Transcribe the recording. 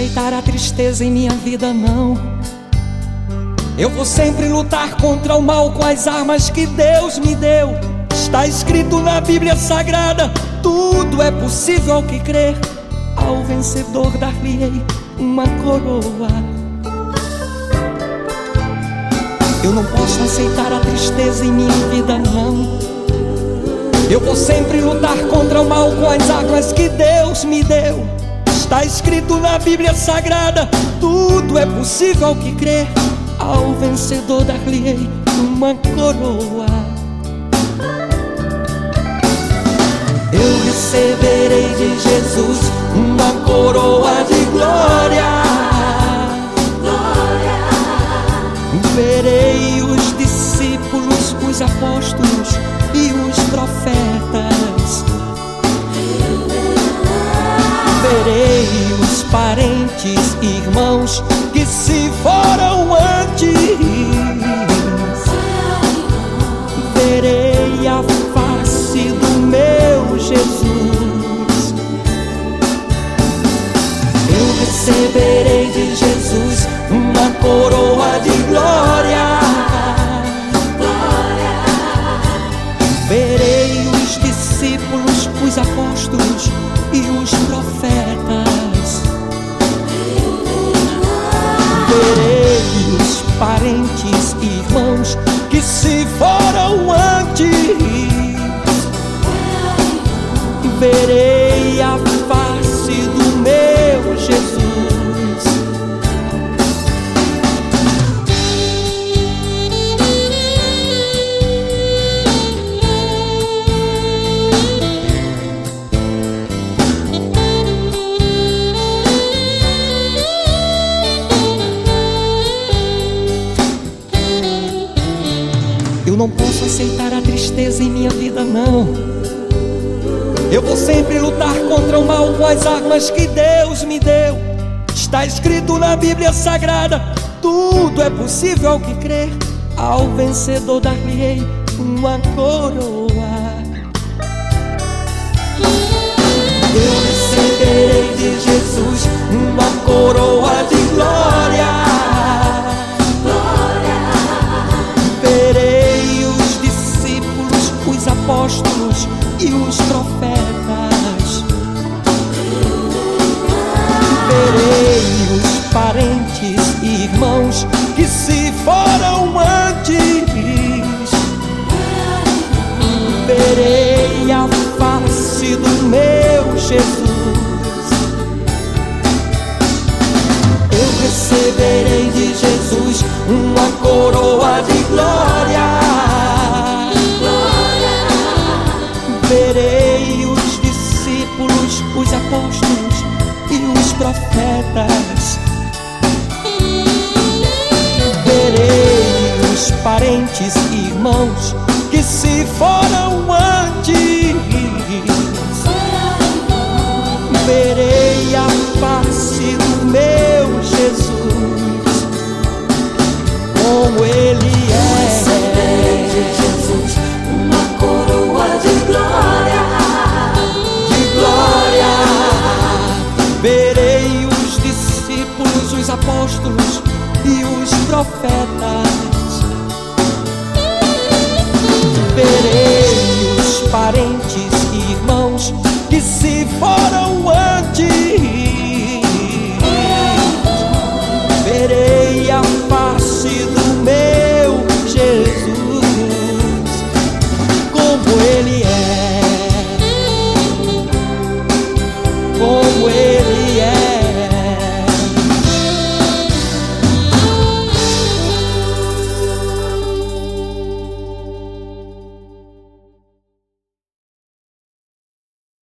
aceitar a tristeza em minha vida, não. Eu vou sempre lutar contra o mal com as armas que Deus me deu. Está escrito na Bíblia Sagrada: tudo é possível ao que crer. Ao vencedor dar-lhe-ei uma coroa. Eu não posso aceitar a tristeza em minha vida, não. Eu vou sempre lutar contra o mal com as armas que Deus me deu. Está escrito na Bíblia Sagrada: tudo é possível ao que crer. Ao vencedor dar-lhe-ei uma coroa. Eu receberei de Jesus uma coroa de glória. Verei os discípulos, os apóstolos e os profetas. Verei os parentes e irmãos que se foram antes. Verei a face do meu Jesus. Eu receberei de Jesus uma coroa de glória. Verei os discípulos, os apóstolos e os profetas. Verei os parentes e irmãos que se foram antes. Verei a face do meu Jesus. Eu não posso aceitar a tristeza em minha vida, não. Eu vou sempre lutar contra o mal com as armas que Deus me deu. Está escrito na Bíblia Sagrada: tudo é possível ao que crer. Ao vencedor dar-lhe-ei uma coroa. Eu receberei de Jesus uma coroa de glória. Verei os discípulos, os apóstolos e os profetas. Verei os parentes e irmãos que se foram antes. Verei a face do meu Jesus. Eu receberei de Jesus uma coroa de glória. Verei os discípulos, os apóstolos e os profetas. Verei os parentes e irmãos que se foram antes. Verei a face do meu Jesus, como Ele é. Receberei de Jesus uma coroa de glória. De glória. Verei os discípulos, os apóstolos e os profetas.